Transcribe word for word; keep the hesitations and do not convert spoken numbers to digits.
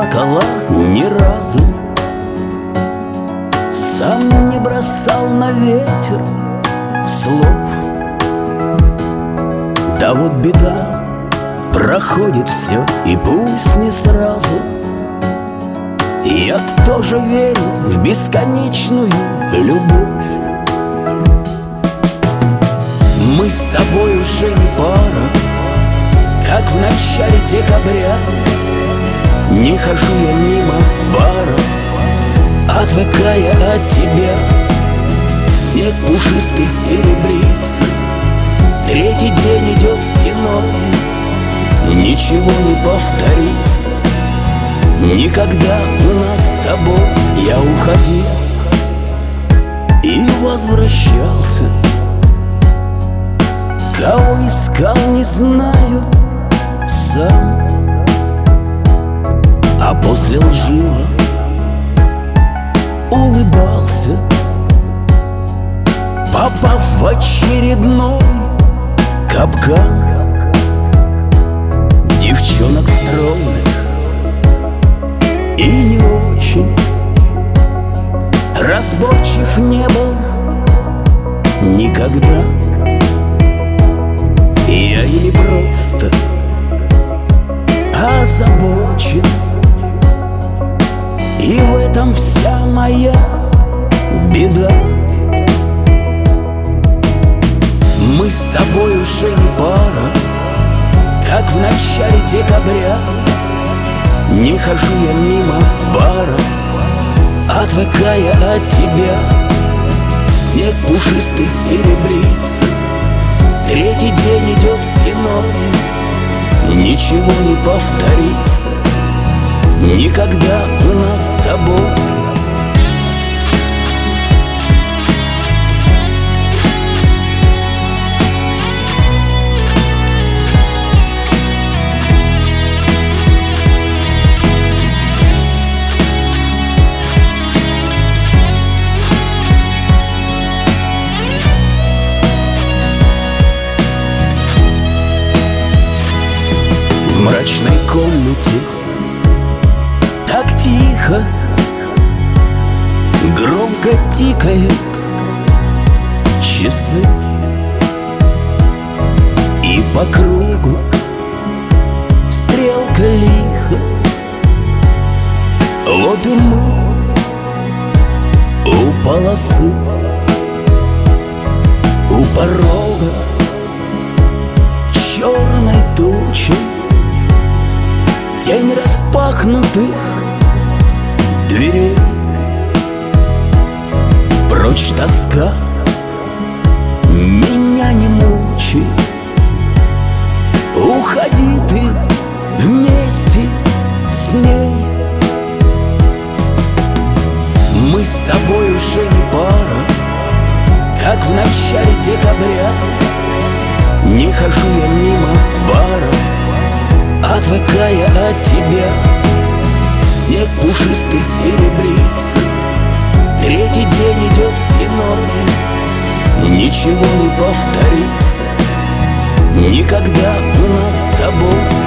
плакала ни разу, сам не бросал на ветер слов. Да вот беда, проходит все, и пусть не сразу. Я тоже верю в бесконечную любовь. Мы с тобой уже не пара, как в начале декабря. Не хожу я мимо бара, отвыкая от тебя. Снег пушистый серебрится, третий день идет стеной. Ничего не повторится никогда у нас с тобой. Я уходил и возвращался, кого искал, не знаю сам. А после лживо улыбался, попав в очередной капкан. Девчонок стройных и не очень разборчив не был никогда. Я или просто озабочен, и в этом вся моя беда. Мы с тобой уже не пара, как в начале декабря. Не хожу я мимо бара, отвыкая от тебя. Снег пушистый серебрится, третий день идет стеной. Ничего не повторится никогда у нас с тобой. В мрачной комнате так тихо, громко тикают часы, и по кругу стрелка лихо. Вот и мы у полосы, у порога черной тучи. Тень распахнутых дверей, прочь тоска, меня не мучай. Уходи ты вместе с ней. Мы с тобой уже не пара, как в начале декабря. Не хожу я мимо бара, отвыкая от тебя. Снег пушистый серебрится, третий день идет стеной. Ничего не повторится никогда у нас с тобой.